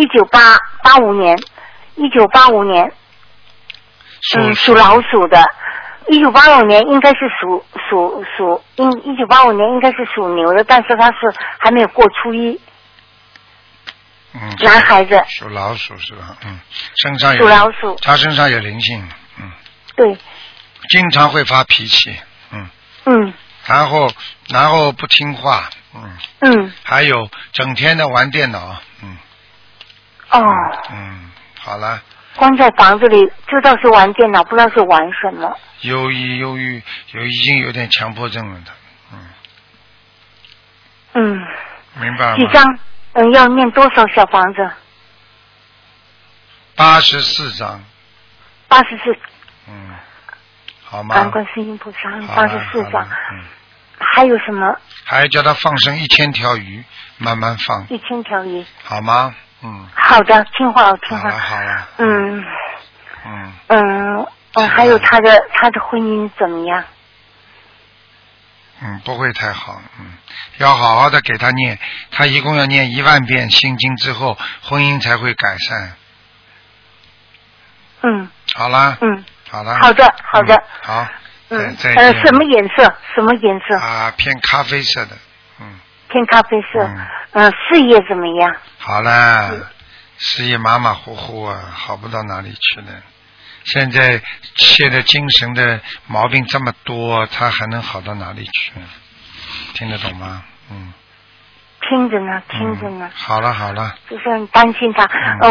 1985年，属老鼠的。1985年应该是1985年应该是属牛的，但是他是还没有过初一。男孩子。 属老鼠是吧？身上有。 属老鼠。 他身上有灵性。 对。 经常会发脾气。然后不听话。还有整天的玩电脑。好了。 关在房子里，知道是玩电脑，不知道是玩什么。 忧郁，已经有点强迫症了的。明白吗？ 几张？要念多少小房子 ？84张。 84。 好吗？ 感观世音菩萨84张。还有什么？ 还要叫他放生1000条鱼，慢慢放。 1000条鱼。 好吗？ 好的，听话。 好了。 还有他的婚姻怎么样？ 不会太好。要好好的给他念，他一共要念10000遍心经之后，婚姻才会改善。好了。好了。 好的。 好。再见。 什么颜色？ 偏咖啡色的。 偏咖啡色。事业怎么样？ 好了，事业马马虎虎啊，好不到哪里去了。现在精神的毛病这么多，他还能好到哪里去？听得懂吗？ 听着呢。 好了。 就是很担心他。